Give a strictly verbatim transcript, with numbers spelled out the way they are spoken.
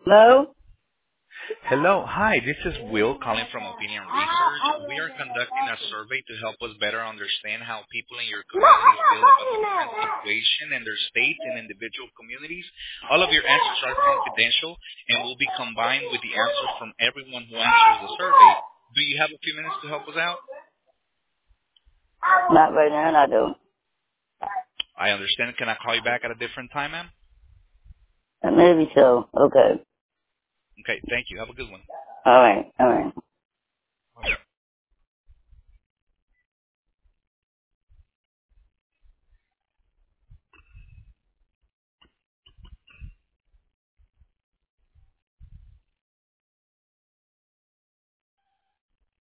Hello? Hello. Hi, this is Will calling from Opinion Research. We are conducting a survey to help us better understand how people in your community feel about the current situation in their states and individual communities. All of your answers are confidential and will be combined with the answers from everyone who answers the survey. Do you have a few minutes to help us out? Not right now, I don't. I understand. Can I call you back at a different time, ma'am? Maybe so. Okay. Okay, thank you. Have a good one. All right. All right.